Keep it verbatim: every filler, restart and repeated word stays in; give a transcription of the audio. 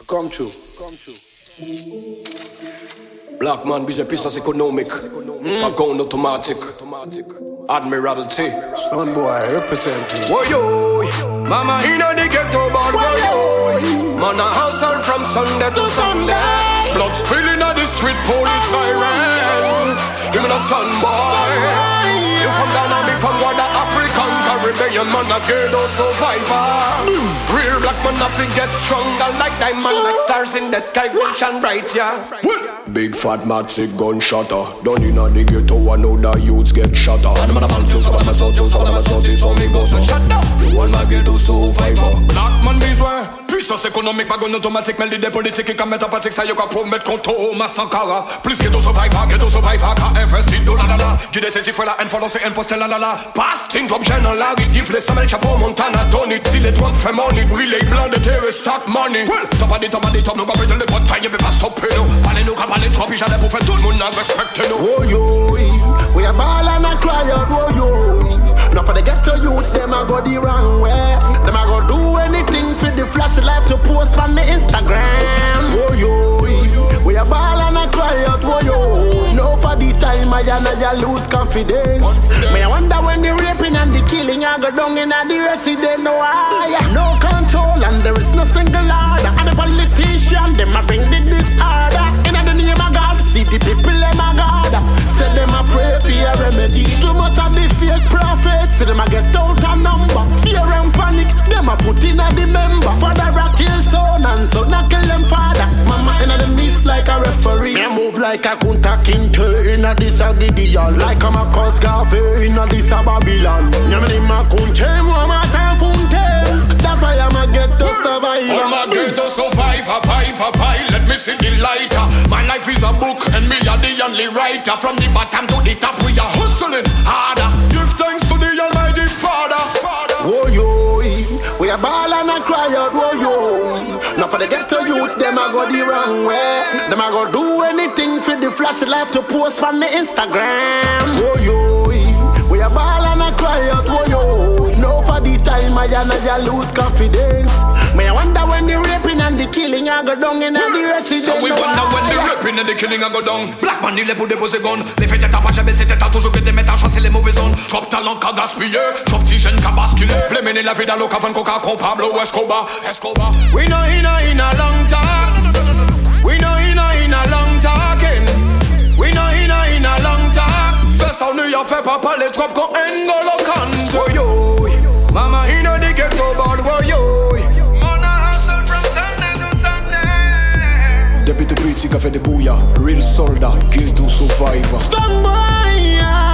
Come true. Come true. Black man, business business economic. Mm. Gun automatic. Admiralty. Stun boy representing. Whoa yo, mama inna the ghetto bad. Whoa yo, man a hustle from Sunday to Sunday. Blood spilling on the street, police siren. Him a stun boy. You from Ghana, me from Guada, African, Caribbean, man a ghetto survivor. Mm. Real black man nothing gets stronger like diamond, like stars in the sky, will shine bright, yeah. Big fat matsic gunshotter. Down inna the ghetto, I know the youths get shot. And I'm a man too, some of my soul too, some of my soul too, so me go so shut up. The one my ghetto survivor. Black man besoin. Puissance économique, pas gon automatique, mêle des politiques et comme métapathique, ça y a qu'à promettre contre Thomas Sankara. Plus ghetto survivor, ghetto survivor, qu'a investi de la la la. Guide ses ifs la haine, faut lancer un poste la la la. Pasting, drop gêne en la rue, gifle, Samuel Chapeau, Montana, Tony, si les toits fait money, brûler blanc de terre, sac money. Top à des top à des top, nous gars pédale les boîtes taille, mais pas stopper nous. Parlez nous, parlez trop, puis j'allais pour faire tout le monde, respecte nous. Oh yo, we a ball and a cry out, oh yo. Now for the ghetto youth, them a go the wrong way. Them a go do anything for the flash life to post on the Instagram. Oh yo, we a ball and a cry out, oh yo. No for the time I and I lose confidence. Me I wonder when the raping and the killing I go down in the resident. No I, no control and there is no single order. And the politician, them a bring the disorder. In the name of God, see the people them a God. Say them a pray for a remedy. Too much of the fake prophets, see them a get out a number. Fear and panic, them a put in a the member. Father a kill son and son a kill them father. Mama in the mist like a referee. Me move like a Kunta Kinte in a this a Gideon. Like I'm a Coscafe in a this a Babylon. Nyamani ma kunche mama ta funte. That's why I'm a ghetto survivor. I'm a ghetto survivor, five for five. Let me see the lighter. My life is a book and me are the only writer. From the bottom to the top we are hustling harder. Give thanks to the Almighty Father. Father. Oh yo, we a ball and a cry out, oh yo. Now for the ghetto youth, them a go the wrong way. Them a go do anything for the flash life to post on the Instagram. Oh yo, we a ball and a cry out, oh yo. No for the time I and I lose confidence. Me I wonder when the raping and the killing I go down in the resident. So we wonder when the raping and the killing I go down. Black man il est pour déposer gun. Les fêtes t'as pas jamais c'était t'as toujours que des méta chasser les mauvaises ondes. Trop talent qu'a gaspillé, trop petit jeune qu'a basculé. Flé mener la vie dans l'eau qu'avant coca con Pablo Escobar. Escobar. We know in a in a long time. We know in a in a long talking. We know in a in a long talk. Fais ça nous y'a fait pas parler trop qu'on N'Golo Kanté. Oh yo, mama in a the ghetto bad. Oh yo. Deputy Pretty qui a fait des bouillas. Real soldat, kill to survivor. Stun boy, yeah.